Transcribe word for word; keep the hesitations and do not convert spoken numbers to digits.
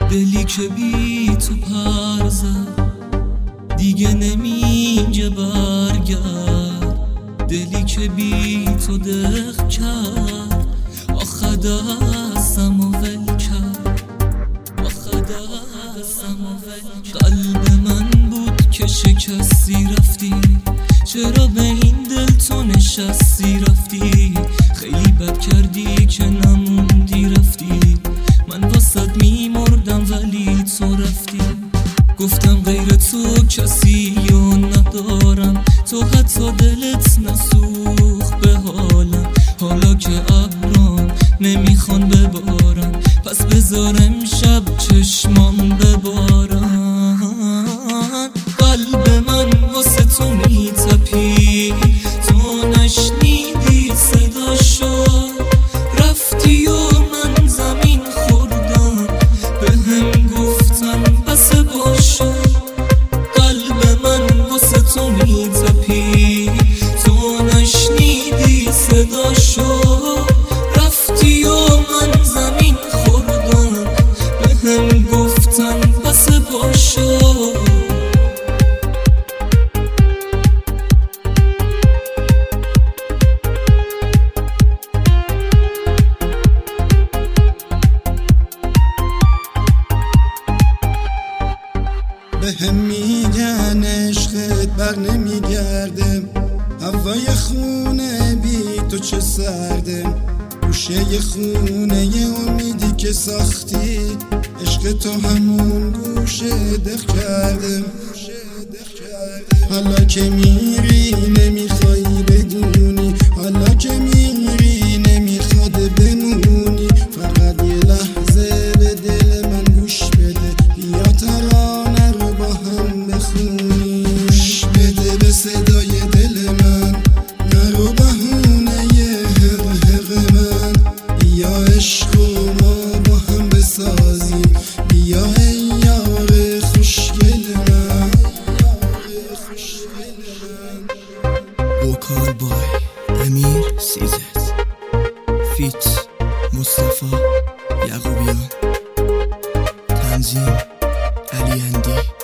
دلی که بی تو پر زد دیگه نمیگه برگرد، دلی که بی تو دق کرد آخه دستم و ول کرد، آخه دستم و ول کرد. قلب من بود که شکستی رفتی، چرا به این دل تو نشستی رفتی؟ خیلی بد کردی که نموندی رفتی، من واسد میمردم ولی تو رفتی. گفتم غیر تو کسی رو ندارم، تو حتی دلت نسوخ به حالم. حالا که ابرام نمیخوان ببارم، پس بذار امشب چشمام ببارم. قلب من واسه تو میتپی، تو نشنیدی صداشو، رفتی و من زمین خوردم، به هم گفتن بس باشو. قلب من واسه تو میتپی، تو نشنیدی صداشو، رفتی و من زمین خوردم، به هم گفتن بس باشو. به هم میگن عشقت بر نمیگرده، هوای خونه بی تو چه سرده. گوشه خونه ی امیدی که ساختی، عشق تو همون گوشه دق کرده. حالا که میری نمیخوای بدونی، حالا که میری نمیخواد بمونی. فقط یه لحظه به دل من گوش بده، بیا ترانه رو با هم بخونی. گوش بده به صدای دل من، نرو بهونه حق حق من. بیا عشق و ما با هم بسازیم، بیا ای یار خوشگل من. وکال بای امیر سیزت، فیت مصطفی یعقوبیان، تنظیم علی اندی.